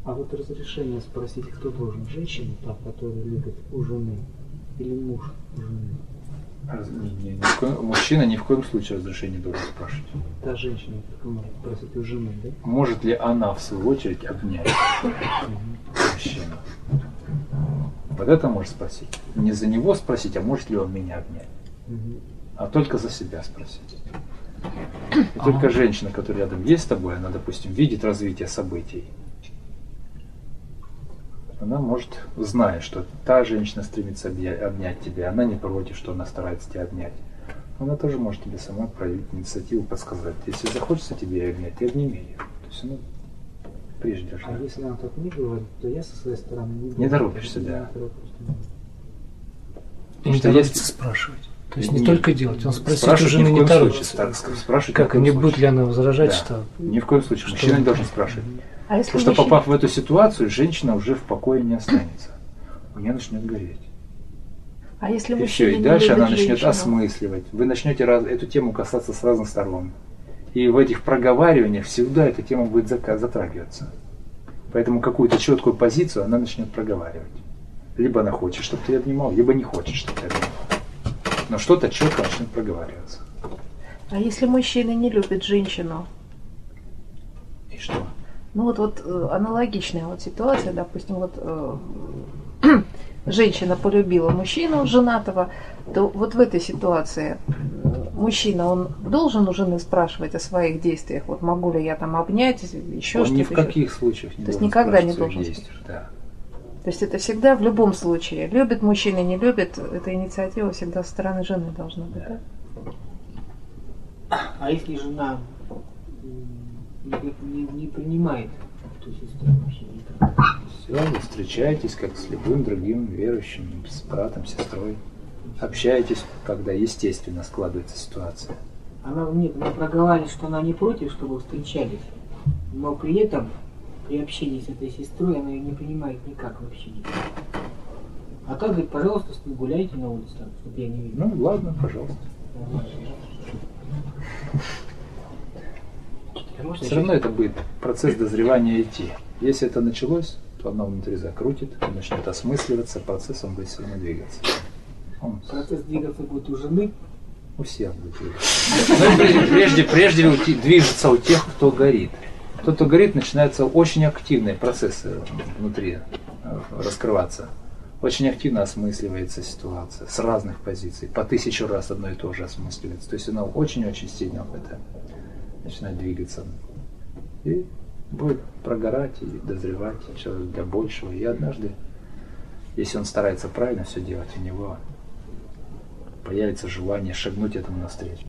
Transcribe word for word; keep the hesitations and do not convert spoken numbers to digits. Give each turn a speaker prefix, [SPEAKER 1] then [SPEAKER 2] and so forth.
[SPEAKER 1] А вот разрешение спросить, кто должен? Женщина, та, которая любит у жены, или муж у жены?
[SPEAKER 2] Не, не, ни в коем, мужчина ни в коем случае разрешение не должен спрашивать.
[SPEAKER 1] Та женщина может спросить у жены, да?
[SPEAKER 2] Может ли она, в свою очередь, обнять мужчину? Вот это может спросить. Не за него спросить, а может ли он меня обнять. А только за себя спросить. И только женщина, которая рядом есть с тобой, она, допустим, видит развитие событий. Она может, зная, что та женщина стремится обнять тебя, она не против, что она старается тебя обнять. Она тоже может тебе сама проявить инициативу, подсказать. Если захочется тебе ее обнять, ты обними ее. То есть, ну, прежде же.
[SPEAKER 1] А если она так не говорит, то я со своей стороны не
[SPEAKER 2] Не торопишься, да.
[SPEAKER 3] И не торопится спрашивать. То есть не, не только делать, он спросит у жены, не торопится.
[SPEAKER 2] Так, спрашивать
[SPEAKER 3] как, и не будет ли она возражать,
[SPEAKER 2] да.
[SPEAKER 3] что...
[SPEAKER 2] Ни в коем случае.
[SPEAKER 3] Что...
[SPEAKER 2] Мужчина не должен спрашивать.
[SPEAKER 4] А если
[SPEAKER 2] Потому что,
[SPEAKER 4] мужчина...
[SPEAKER 2] попав в эту ситуацию, женщина уже в покое не останется. У нее начнет гореть.
[SPEAKER 4] А если
[SPEAKER 2] и
[SPEAKER 4] мужчина
[SPEAKER 2] все, и
[SPEAKER 4] не
[SPEAKER 2] дальше
[SPEAKER 4] любит
[SPEAKER 2] она начнет
[SPEAKER 4] женщину?
[SPEAKER 2] осмысливать. Вы начнете раз, эту тему касаться с разных сторон. И в этих проговариваниях всегда эта тема будет затрагиваться. Поэтому какую-то четкую позицию она начнет проговаривать. Либо она хочет, чтобы ты обнимал, либо не хочет, чтобы ты обнимал. Но что-то четко начнет проговариваться.
[SPEAKER 4] А если мужчина не любит женщину?
[SPEAKER 2] И что?
[SPEAKER 4] Ну вот, вот аналогичная вот ситуация, допустим, вот э, женщина полюбила мужчину женатого, то вот в этой ситуации мужчина, он должен у жены спрашивать о своих действиях, вот могу ли я там обнять, еще что-то.
[SPEAKER 2] Он ни в каких
[SPEAKER 4] еще.
[SPEAKER 2] случаях не
[SPEAKER 4] то есть
[SPEAKER 2] должен
[SPEAKER 4] никогда не
[SPEAKER 2] спрашивать
[SPEAKER 4] должен
[SPEAKER 2] действиях, да.
[SPEAKER 4] То есть это всегда в любом случае. Любит мужчина, не любит, эта инициатива всегда со стороны жены должна быть, да?
[SPEAKER 1] А если жена не, не, не принимает эту сестру вообще никак?
[SPEAKER 2] Все, вы встречаетесь как с любым другим верующим, с братом, сестрой. Общаетесь, когда естественно складывается ситуация.
[SPEAKER 1] Она, нет, она проговаривает, что она не против, чтобы встречались, но при этом при общении с этой сестрой она ее не принимает никак вообще никак. А так говорит, пожалуйста, с ним гуляйте на улице, чтобы я не видел.
[SPEAKER 2] Ну ладно, пожалуйста. Все равно это будет процесс дозревания идти. Если это началось, то оно внутри закрутит, начнет осмысливаться, процессом будет все равно двигаться. Он...
[SPEAKER 1] Процесс двигаться будет у жены?
[SPEAKER 2] У всех будет двигаться. Но прежде, прежде движется у тех, кто горит. Тот, кто горит, начинаются очень активные процессы внутри раскрываться. Очень активно осмысливается ситуация с разных позиций. По тысячу раз одно и то же осмысливается. То есть оно очень-очень сильно в это начинает двигаться. И будет прогорать и дозревать человек для большего. И однажды, если он старается правильно все делать, у него появится желание шагнуть этому навстречу.